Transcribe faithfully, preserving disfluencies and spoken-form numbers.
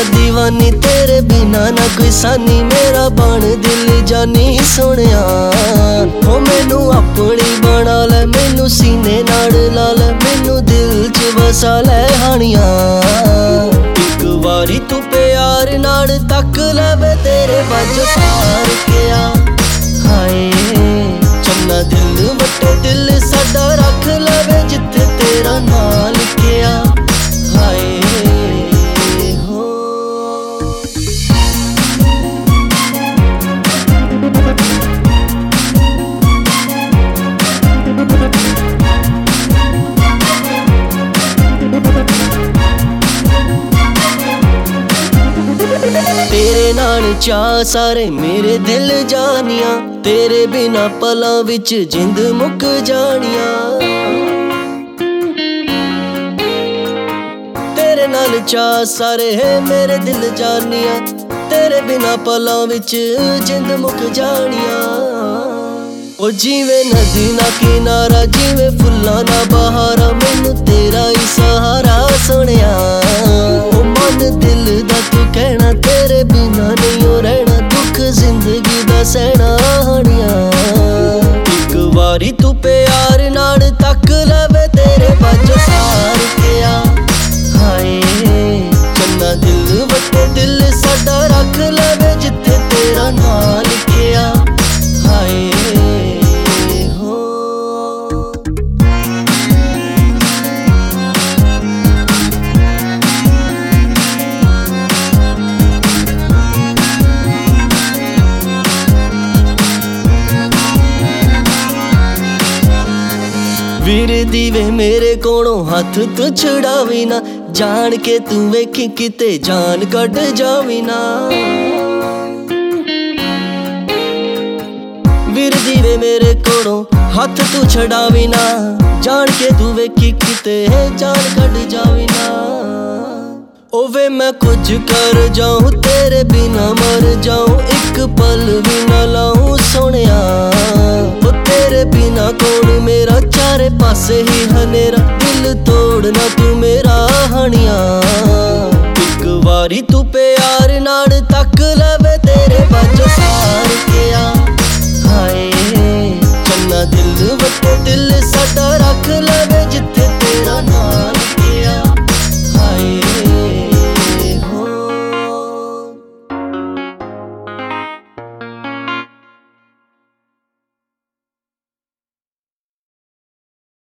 दीवानी तेरे बिना ना कोई सानी मेरा बन दिल जानी सोनिया हो मैनू अपनी बना ले मैनू सीने नाल ला ले मैनू दिल च बसा ले हानिया एक बारी तू प्यार नाल तक ले वे तेरे वज सार के आ हाय चन्ना दिल वटे दिल साडा रख ले वे जिथे तेरा नाम लिखिया हाय तेरे नाल चा सारे मेरे दिल जानिया तेरे बिना पलां विच जिंद मुक जानिया तेरे नाल चा सारे मेरे दिल जानिया तेरे बिना पलां विच जिंद मुक जानिया ओ जिवें नदी ना किनारा जिवें फुल्लां ना बहारा मैनू तेरा ही सहारा सुनिया ओ मन दिल दा तू कहना तेरे बिना नहीं हो रहना दुख जिंदगी दा सहना हानिया एक बारी तू प्यार नाल तक लवे तेरे वज सार के आ हाय चन्ना दिल वटे दिल साडा रख लवे जिथे तेरा नाम लिखिया हाय वीर दीवे मेरे कोलों हथ तू छुड़ावी ना जान के तू वेखी किते जान कट जावी ना वीर दीवे मेरे कोलों हथ तू छुड़ावी ना जान के तू वेखी किते जान कट जावी ना ओवे मैं कुछ कर जाऊं तेरे बिना मर जाऊं एक पल भी ना लाऊं सोनिया ओ तेरे बिना कौन मेरा चारे पासे ही हनेरा दिल तोड़ना तू मेरा हानिया एक बारी तू प्यार नाल तक लवे तेरे वज सार